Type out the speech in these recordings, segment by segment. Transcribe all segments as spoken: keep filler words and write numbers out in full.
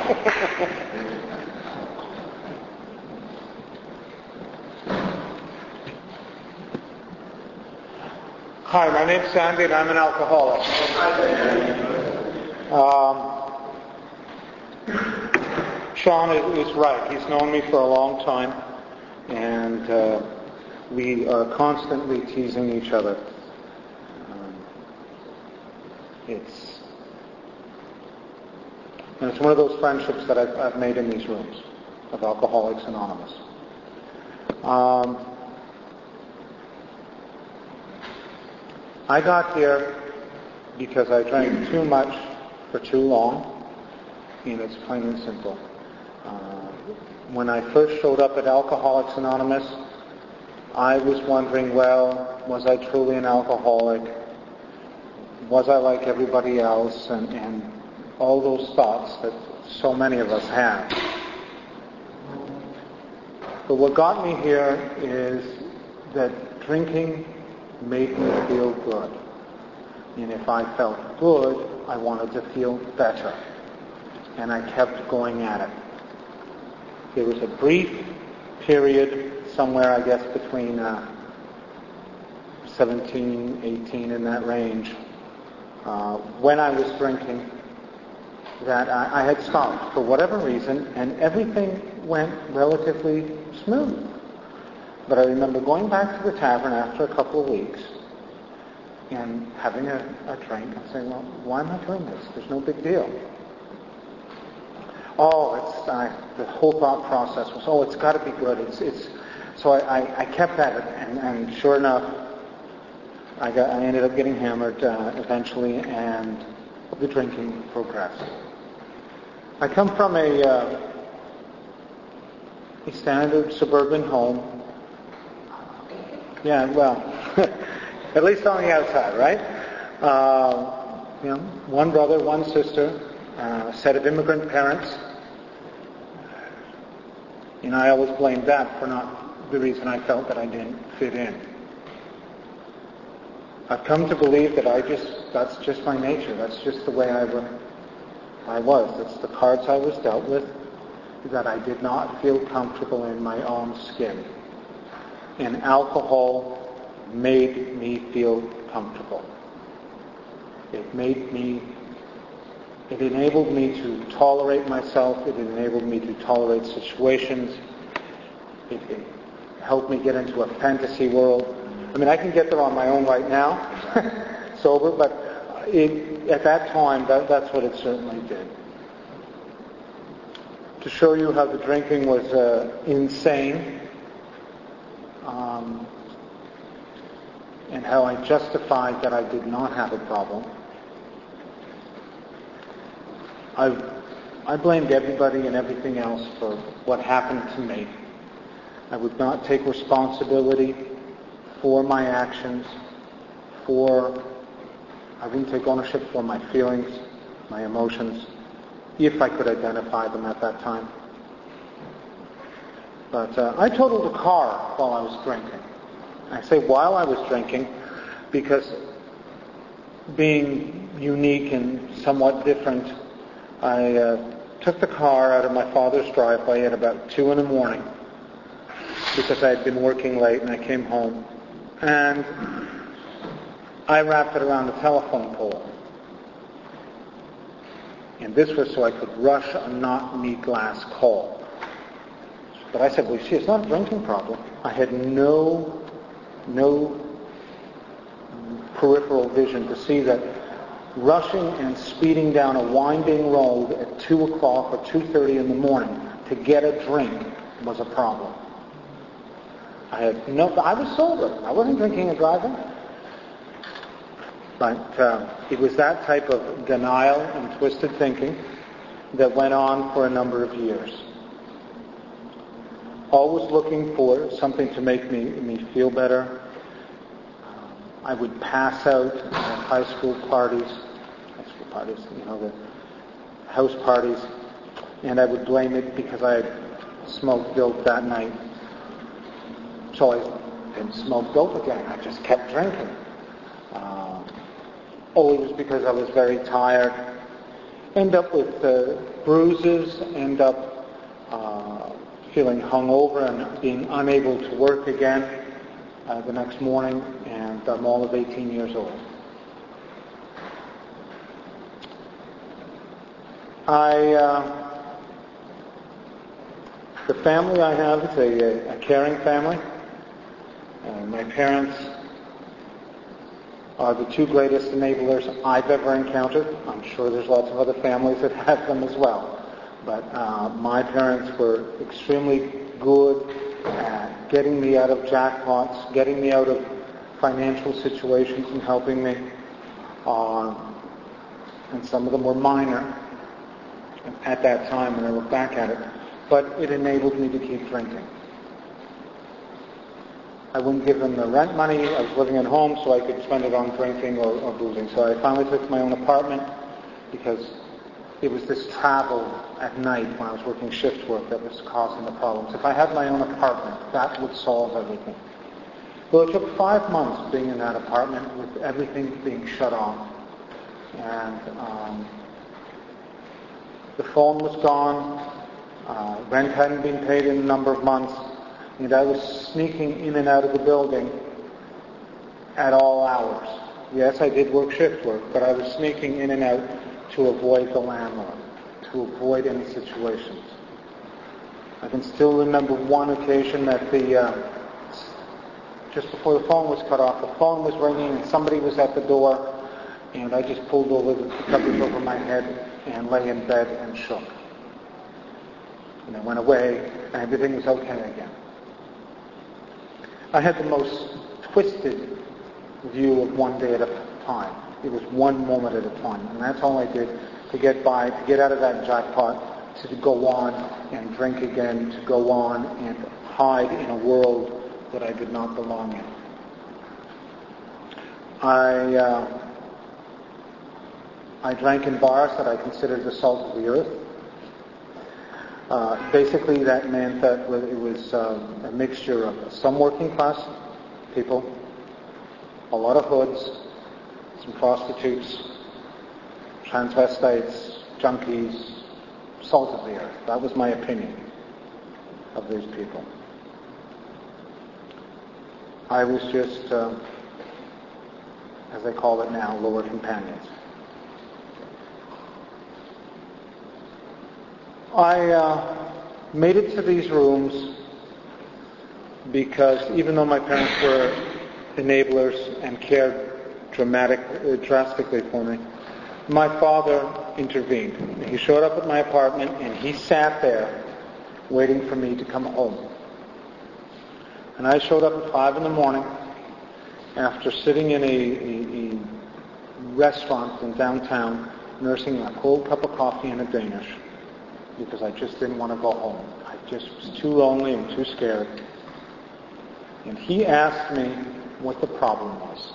Hi, my name's Sandy and I'm an alcoholic. Um, Sean is right. He's known me for a long time, and uh, we are constantly teasing each other. Um, it's and it's one of those friendships that I've, I've made in these rooms of Alcoholics Anonymous. Um, I got here because I drank too much for too long, and it's plain and simple. Uh, when I first showed up at Alcoholics Anonymous, I was wondering, well, was I truly an alcoholic? Was I like everybody else? And, and all those thoughts that so many of us have. But what got me here is that drinking made me feel good. And if I felt good, I wanted to feel better. And I kept going at it. There was a brief period somewhere, I guess, between uh, seventeen, eighteen, in that range, uh, when I was drinking, that I, I had stopped for whatever reason, and everything went relatively smooth. But I remember going back to the tavern after a couple of weeks and having a, a drink and saying, well, why am I doing this? There's no big deal. Oh, it's I, the whole thought process was, oh, it's got to be good. It's it's. So I, I, I kept at it, and, and sure enough, I got I ended up getting hammered uh, eventually, and the drinking progressed. I come from a uh, a standard suburban home. Yeah, well, at least on the outside, right? Uh, you know, one brother, one sister, uh, a set of immigrant parents. And I always blamed that for not the reason I felt that I didn't fit in. I've come to believe that I just, that's just my nature. That's just the way I, I was. That's the cards I was dealt with, that I did not feel comfortable in my own skin. And alcohol made me feel comfortable. It made me, it enabled me to tolerate myself. It enabled me to tolerate situations. It, it helped me get into a fantasy world. I mean, I can get there on my own right now, sober, but it, at that time, that, that's what it certainly did. To show you how the drinking was uh, insane, Um, and how I justified that I did not have a problem. I I blamed everybody and everything else for what happened to me. I would not take responsibility for my actions, for I wouldn't take ownership for my feelings, my emotions, if I could identify them at that time. But uh, I totaled a car while I was drinking. I say while I was drinking because being unique and somewhat different, I uh, took the car out of my father's driveway at about two in the morning because I had been working late and I came home. And I wrapped it around the telephone pole. And this was so I could rush a not-me-glass call. But I said, well, see, it's not a drinking problem. I had no, no peripheral vision to see that rushing and speeding down a winding road at two o'clock or two thirty in the morning to get a drink was a problem. I had no, I was sober. I wasn't drinking and driving. But uh, it was that type of denial and twisted thinking that went on for a number of years. Always looking for something to make me, me feel better. I would pass out at high school parties, high school parties, you know, the house parties, and I would blame it because I had smoked dope that night. So I didn't smoke dope again. I just kept drinking. Uh, oh, it was because I was very tired. end up with uh, bruises, end up uh, feeling hungover and being unable to work again uh, the next morning, and I'm all of eighteen years old. I, uh, the family I have is a, a caring family. Uh, my parents are the two greatest enablers I've ever encountered. I'm sure there's lots of other families that have them as well. But uh, my parents were extremely good at getting me out of jackpots, getting me out of financial situations and helping me. Uh, and some of them were minor at that time when I look back at it. But it enabled me to keep drinking. I wouldn't give them the rent money. I was living at home, so I could spend it on drinking or, or boozing. So I finally took my own apartment because it was this travel at night when I was working shift work that was causing the problems. If I had my own apartment, that would solve everything. Well, it took five months being in that apartment with everything being shut off. And um, the phone was gone. Uh, rent hadn't been paid in a number of months. And I was sneaking in and out of the building at all hours. Yes, I did work shift work, but I was sneaking in and out to avoid the landlord, to avoid any situations. I can still remember one occasion that the, uh, just before the phone was cut off, the phone was ringing and somebody was at the door, and I just pulled over the covers over my head and lay in bed and shook. And I went away, and everything was okay again. I had the most twisted view of one day at a time. It was one moment at a time, and that's all I did to get by, to get out of that jackpot, to go on and drink again, to go on and hide in a world that I did not belong in. I uh, I drank in bars that I considered the salt of the earth. Uh, basically, that meant that it was um, a mixture of some working class people, a lot of hoods, some prostitutes, transvestites, junkies, salt of the earth. That was my opinion of these people. I was just, uh, as they call it now, lower companions. I uh, made it to these rooms because even though my parents were enablers and cared dramatic, uh, drastically for me, my father intervened. He showed up at my apartment and he sat there waiting for me to come home. And I showed up at five in the morning after sitting in a, a, a restaurant in downtown nursing a cold cup of coffee and a Danish, because I just didn't want to go home. I just was too lonely and too scared. And he asked me what the problem was.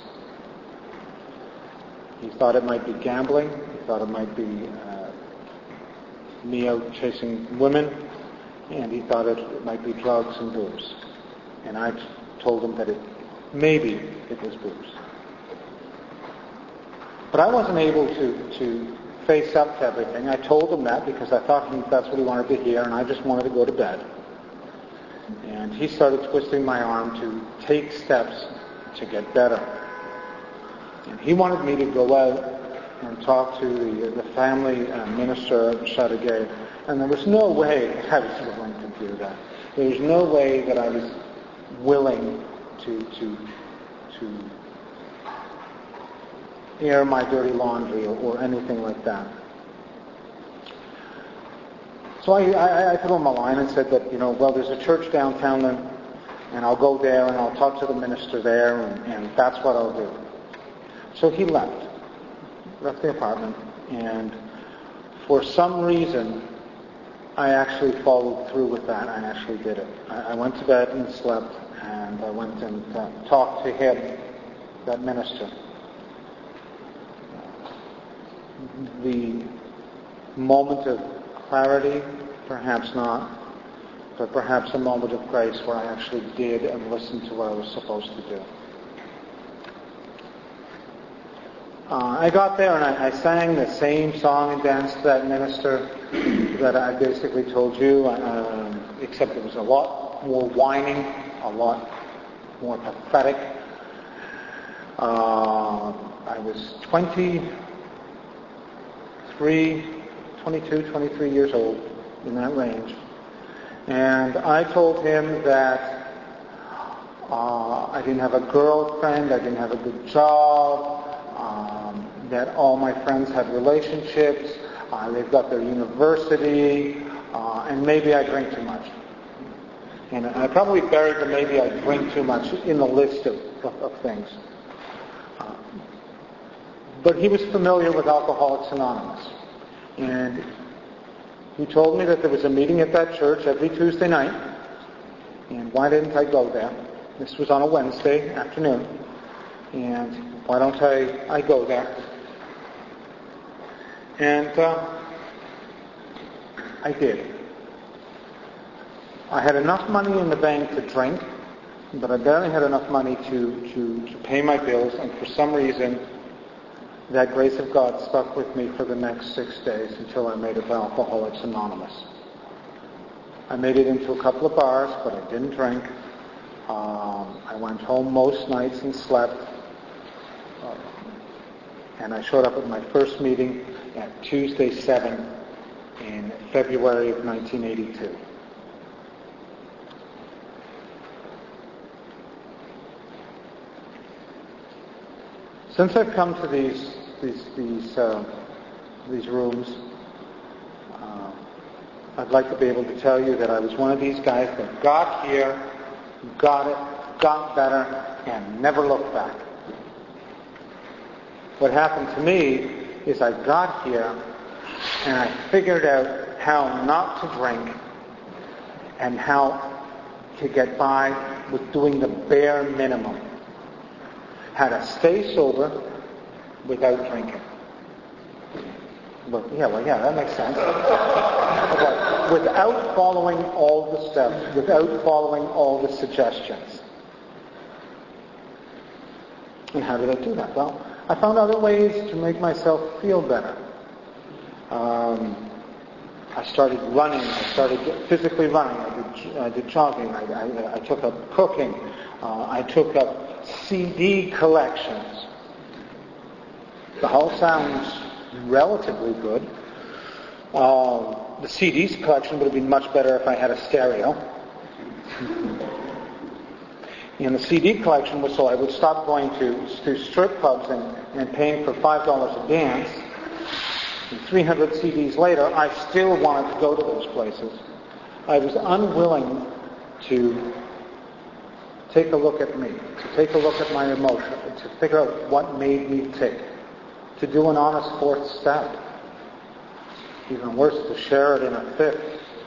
He thought it might be gambling. He thought it might be uh, me out chasing women. And he thought it might be drugs and booze. And I t- told him that it maybe it was booze. But I wasn't able to, to face up to everything. I told him that because I thought he, that's what he wanted to hear, and I just wanted to go to bed. And he started twisting my arm to take steps to get better. And he wanted me to go out and talk to the, the family uh, minister of Chateauguay. And there was no way that I was willing to do that. There was no way that I was willing to to to air my dirty laundry or, or anything like that. So I, I, I put him a line and said that, you know, well, there's a church downtown and, and I'll go there and I'll talk to the minister there and, and that's what I'll do. So he left, left the apartment, and for some reason I actually followed through with that. I actually did it. I, I went to bed and slept, and I went and uh, talked to him, that minister. The moment of clarity, perhaps not, but perhaps a moment of grace where I actually did and listened to what I was supposed to do. Uh, I got there and I, I sang the same song and dance to that minister that I basically told you, um, except it was a lot more whining, a lot more pathetic. Uh, I was twenty-three, twenty-two, twenty-three years old, in that range. And I told him that uh, I didn't have a girlfriend, I didn't have a good job, um, that all my friends had relationships, uh, they've got their university, uh, and maybe I drink too much. And I probably buried the maybe I drink too much in the list of, of, of things. Uh, but he was familiar with Alcoholics Anonymous. And he told me that there was a meeting at that church every Tuesday night. And why didn't I go there? This was on a Wednesday afternoon. And why don't I, I go there? And uh, I did. I had enough money in the bank to drink, but I barely had enough money to, to, to pay my bills, and for some reason, that grace of God stuck with me for the next six days until I made it to Alcoholics Anonymous. I made it into a couple of bars, but I didn't drink. Um, I went home most nights and slept. Uh, and I showed up at my first meeting at Tuesday seven in February of nineteen eighty-two. Since I've come to these these these uh, these rooms, uh, I'd like to be able to tell you that I was one of these guys that got here, got it, got better, and never looked back. What happened to me is I got here and I figured out how not to drink and how to get by with doing the bare minimum. How to stay sober without drinking. Well, yeah, well, yeah, that makes sense. But without following all the steps, without following all the suggestions. And how did I do that? Well, I found other ways to make myself feel better. Um, I started running. I started physically running. I did, I did jogging. I, I, I took up cooking. Uh, I took up C D collections. The whole sounds relatively good. Uh, the C Ds collection would have been much better if I had a stereo. And the C D collection was so I would stop going to, to strip clubs and, and paying for five dollars a dance. And three hundred C Ds later, I still wanted to go to those places. I was unwilling to take a look at me, to take a look at my emotion, to figure out what made me tick, to do an honest fourth step. Even worse, to share it in a fifth.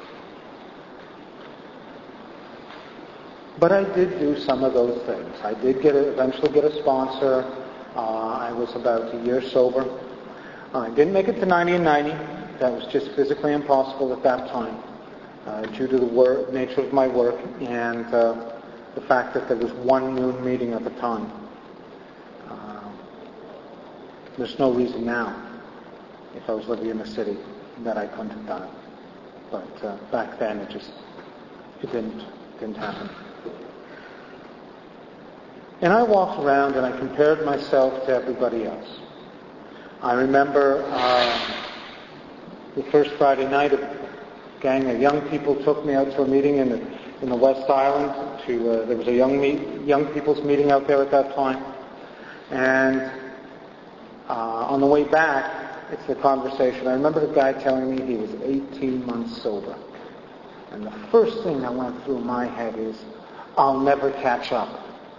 But I did do some of those things. I did get a, eventually get a sponsor. Uh, I was about a year sober. Uh, I didn't make it to ninety and ninety. That was just physically impossible at that time uh, due to the work, nature of my work and uh, the fact that there was one noon meeting at the time. Uh, there's no reason now, if I was living in the city, that I couldn't have done it. But uh, back then, it just it didn't didn't happen. And I walked around and I compared myself to everybody else. I remember uh, the first Friday night, a gang of young people took me out to a meeting in the in the West Island. To uh, there was a young meet, young people's meeting out there at that time, and uh, on the way back, it's the conversation. I remember the guy telling me he was eighteen months sober, and the first thing that went through my head is, "I'll never catch up."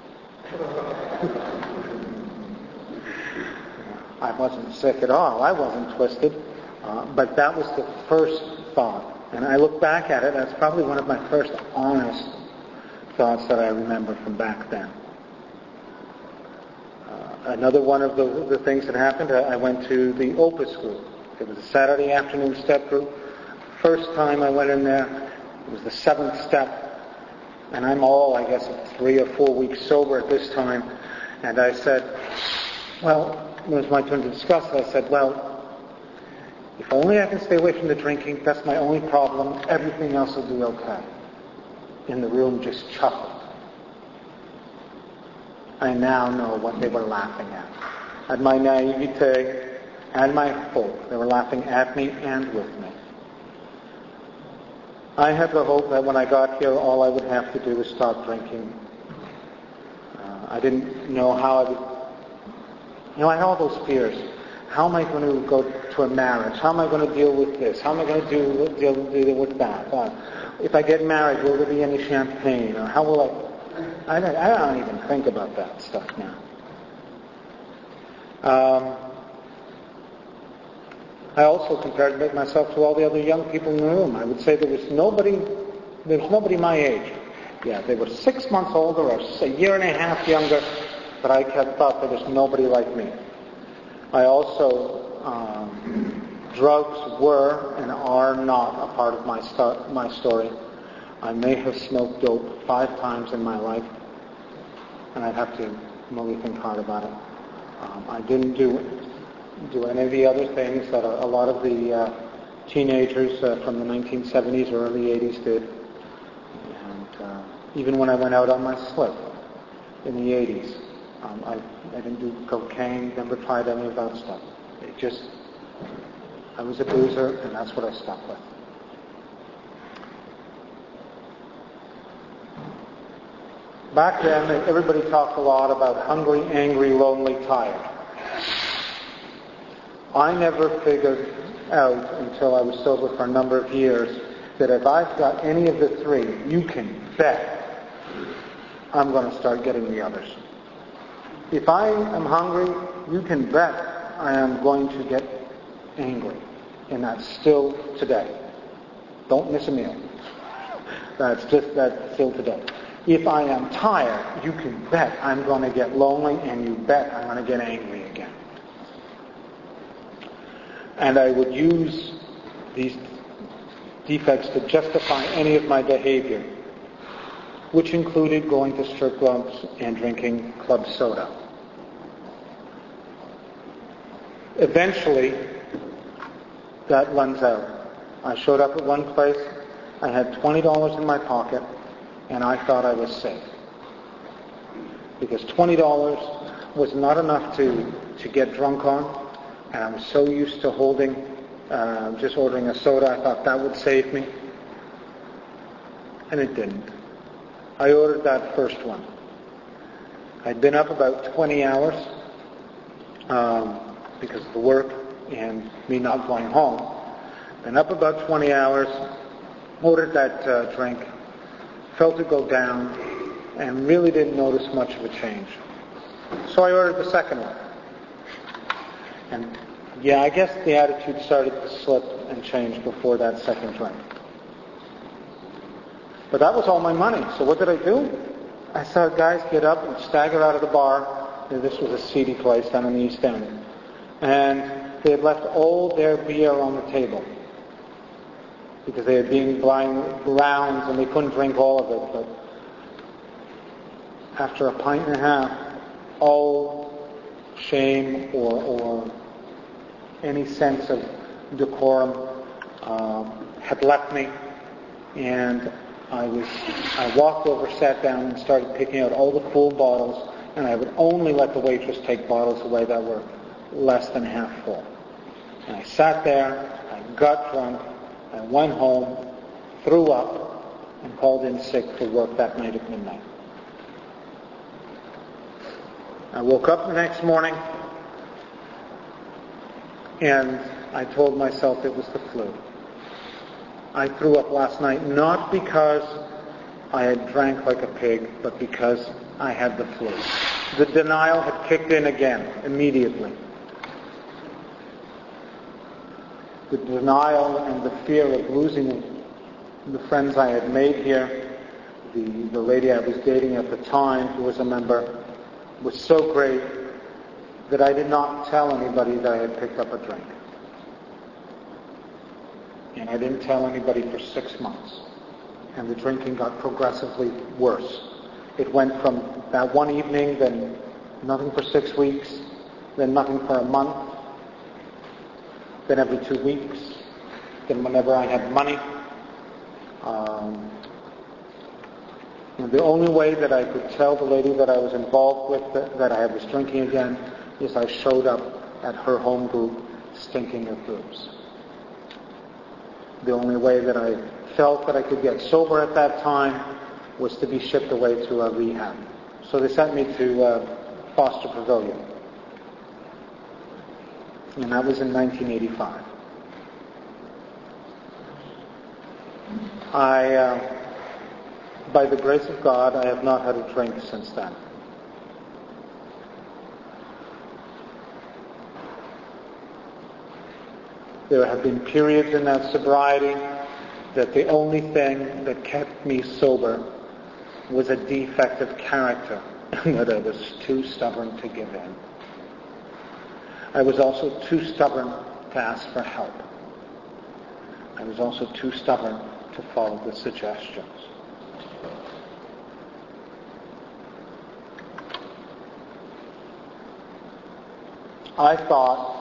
I wasn't sick at all. I wasn't twisted, uh, but that was the first thought. And I look back at it, that's probably one of my first honest thoughts that I remember from back then. Uh, another one of the, the things that happened, I, I went to the Opus group. It was a Saturday afternoon step group. First time I went in there, it was the seventh step. And I'm all, I guess, three or four weeks sober at this time. And I said, well, when it was my turn to discuss it, I said, well, if only I can stay away from the drinking, that's my only problem. Everything else will be okay. And the room just chuckled. I now know what they were laughing at. At my naivete and my hope. They were laughing at me and with me. I had the hope that when I got here, all I would have to do was stop drinking. Uh, I didn't know how I would... You know, I had all those fears. How am I going to go to a marriage? How am I going to deal with this? How am I going to do, deal, deal with that? Uh, if I get married, will there be any champagne? Or how will I... I don't, I don't even think about that stuff now. Um, I also compared myself to all the other young people in the room. I would say there was nobody, there was nobody my age. Yeah, they were six months older or a year and a half younger, but I kept thought there was nobody like me. I also, um, drugs were and are not a part of my, sto- my story. I may have smoked dope five times in my life, and I'd have to really think hard about it. Um, I didn't do do any of the other things that a, a lot of the uh, teenagers uh, from the nineteen seventies or early eighties did. And uh, even when I went out on my slip in the eighties, um, I, I didn't do cocaine, never tried any of that stuff. It just, I was a boozer, and that's what I stuck with. Back then, everybody talked a lot about hungry, angry, lonely, tired. I never figured out until I was sober for a number of years that if I've got any of the three, you can bet I'm going to start getting the others. If I am hungry, you can bet I am going to get angry. And that's still today. Don't miss a meal. That's just, that's still today. If I am tired, you can bet I'm going to get lonely, and you bet I'm going to get angry again. And I would use these defects to justify any of my behavior, which included going to strip clubs and drinking club soda. Eventually, that runs out. I showed up at one place, I had twenty dollars in my pocket, and I thought I was safe. Because twenty dollars was not enough to, to get drunk on. And I was so used to holding, uh, just ordering a soda, I thought that would save me. And it didn't. I ordered that first one. I'd been up about twenty hours um, because of the work and me not going home. Been up about twenty hours, ordered that uh, drink, felt it go down, and really didn't notice much of a change. So I ordered the second one. And yeah, I guess the attitude started to slip and change before that second drink. But that was all my money. So what did I do? I saw guys get up and stagger out of the bar. This was a seedy place down in the East End. And they had left all their beer on the table. Because they had been buying rounds and they couldn't drink all of it. But after a pint and a half, all shame or, or any sense of decorum um, had left me, and I was I walked over, sat down, and started picking out all the cool bottles, and I would only let the waitress take bottles away that were less than half full. And I sat there, I got drunk, I went home, threw up, and called in sick for work that night at midnight. I woke up the next morning, and I told myself it was the flu. I threw up last night not because I had drank like a pig, but because I had the flu. The denial had kicked in again, immediately. The denial and the fear of losing the friends I had made here, the, the lady I was dating at the time, who was a member, was so great that I did not tell anybody that I had picked up a drink. And I didn't tell anybody for six months. And the drinking got progressively worse. It went from that one evening, then nothing for six weeks, then nothing for a month, then every two weeks, then whenever I had money. Um, and the only way that I could tell the lady that I was involved with that, that I was drinking again is I showed up at her home group stinking of booze. The only way that I felt that I could get sober at that time was to be shipped away to a rehab. So they sent me to uh, Foster Pavilion. And that was in nineteen eighty-five. I, uh, by the grace of God, I have not had a drink since then. There have been periods in that sobriety that the only thing that kept me sober was a defect of character that I was too stubborn to give in. I was also too stubborn to ask for help. I was also too stubborn to follow the suggestions. I thought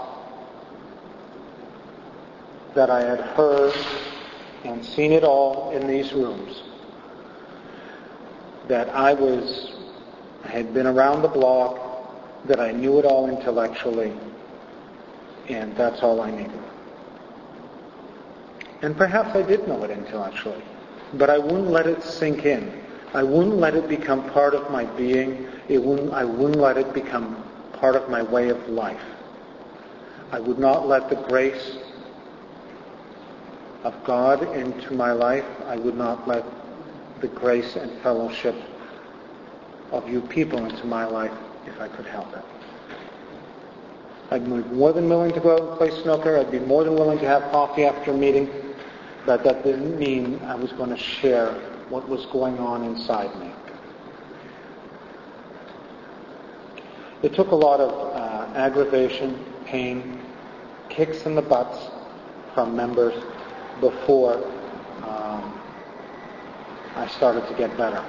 that I had heard and seen it all in these rooms. That I was, I had been around the block, that I knew it all intellectually, and that's all I needed. And perhaps I did know it intellectually, but I wouldn't let it sink in. I wouldn't let it become part of my being. It wouldn't, I wouldn't let it become part of my way of life. I would not let the grace of God into my life. I would not let the grace and fellowship of you people into my life if I could help it. I'd be more than willing to go out and play snooker. I'd be more than willing to have coffee after a meeting, but that didn't mean I was going to share what was going on inside me. It took a lot of uh, aggravation, pain, kicks in the butts from members before um, I started to get better.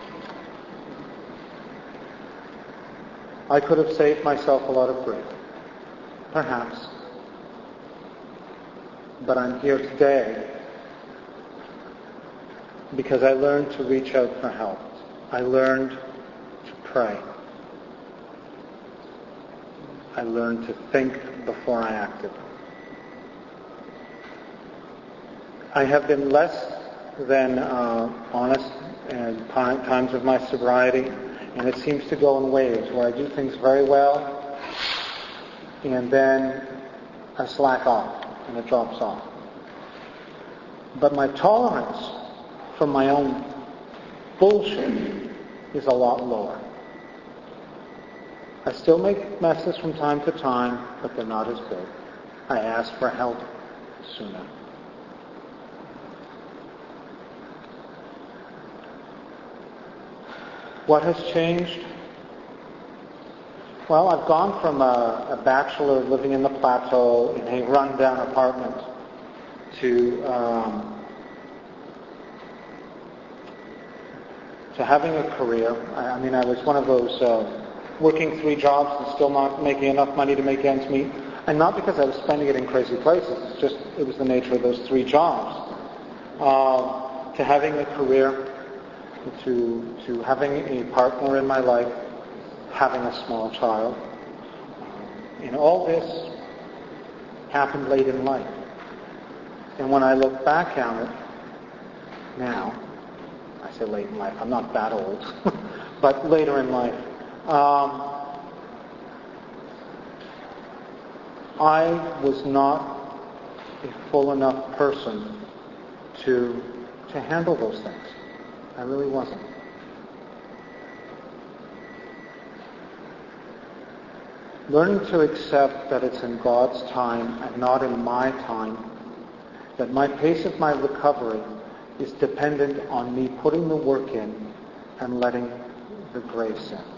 I could have saved myself a lot of grief, perhaps, but I'm here today because I learned to reach out for help. I learned to pray. I learned to think before I acted. I have been less than uh, honest in times of my sobriety, and it seems to go in waves where I do things very well, and then I slack off, and it drops off. But my tolerance for my own bullshit is a lot lower. I still make messes from time to time, but they're not as big. I ask for help sooner. What has changed? Well, I've gone from a, a bachelor living in the plateau in a run-down apartment to um, to having a career. I, I mean, I was one of those uh, working three jobs and still not making enough money to make ends meet. And not because I was spending it in crazy places. It's just, it was the nature of those three jobs. Uh, to having a career, to to having a partner in my life, having a small child. And all this happened late in life. And when I look back on it now, I say late in life, I'm not that old, but later in life, um, I was not a full enough person to to handle those things. I really wasn't. Learning to accept that it's in God's time and not in my time, that my pace of my recovery is dependent on me putting the work in and letting the grace in.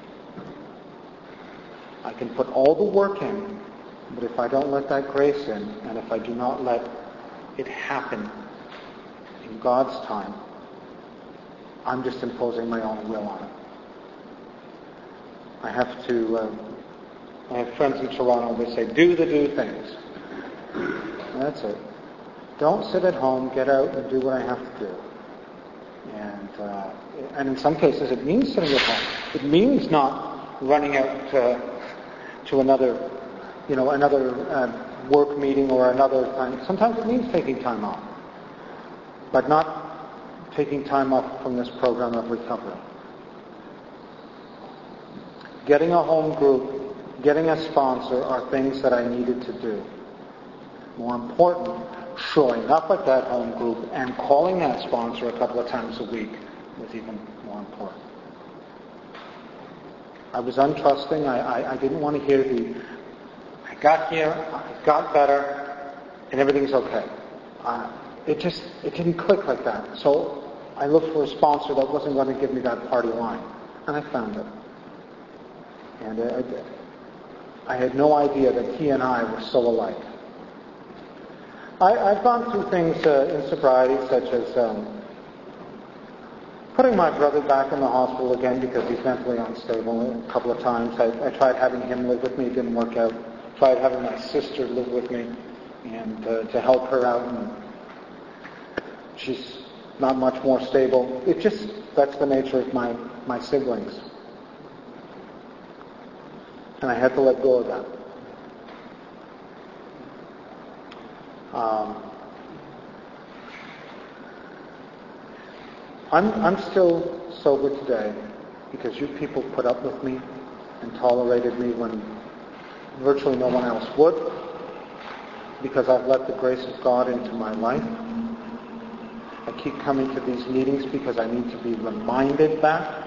I can put all the work in, but if I don't let that grace in, and if I do not let it happen in God's time, I'm just imposing my own will on it. I have to uh, I have friends in Toronto, they say, do the do things. And that's it. Don't sit at home, get out and do what I have to do. And, uh, and in some cases it means sitting at home. It means not running out to, to another, you know, another uh, work meeting or another time. Sometimes it means taking time off. But not taking time off from this program of recovery. Getting a home group, getting a sponsor are things that I needed to do. More important, showing up at that home group and calling that sponsor a couple of times a week was even more important. I was untrusting. I, I, I didn't want to hear the, I got here, I got better, and everything's okay. Uh, it just, it didn't click like that. So I looked for a sponsor that wasn't going to give me that party line. And I found it. And I did. I had no idea that he and I were so alike. I, I've gone through things uh, in sobriety, such as um, putting my brother back in the hospital again because he's mentally unstable a couple of times. I, I tried having him live with me, it didn't work out. Tried having my sister live with me and uh, to help her out, and she's not much more stable. It just, that's the nature of my, my siblings. And I had to let go of that. Um, I'm, I'm still sober today because you people put up with me and tolerated me when virtually no one else would, because I've let the grace of God into my life. I keep coming to these meetings because I need to be reminded that,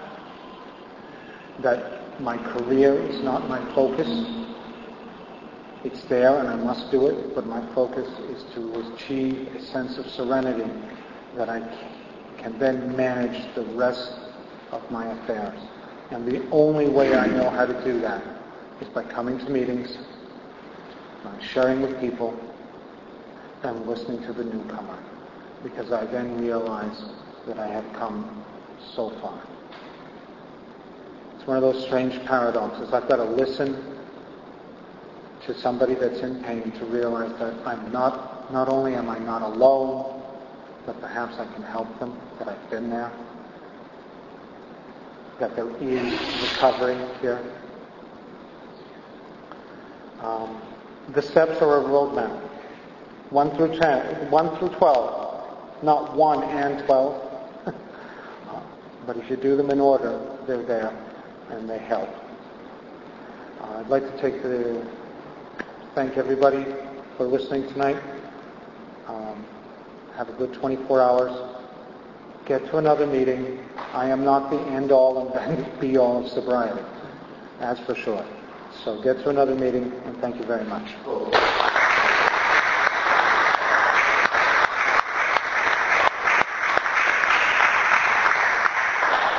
that my career is not my focus. It's there and I must do it, but my focus is to achieve a sense of serenity that I can then manage the rest of my affairs. And the only way I know how to do that is by coming to meetings, by sharing with people, and listening to the newcomer. Because I then realize that I have come so far. It's one of those strange paradoxes. I've got to listen to somebody that's in pain to realize that I'm not, not only am I not alone, but perhaps I can help them, that I've been there, that there is recovery here. Um, the steps are a roadmap. One through ten, one through twelve, not one and twelve. But if you do them in order, they're there and they help. Uh, I'd like to take the thank everybody for listening tonight. Um, have a good twenty-four hours. Get to another meeting. I am not the end-all and be-all of sobriety, that's for sure. So get to another meeting, and thank you very much.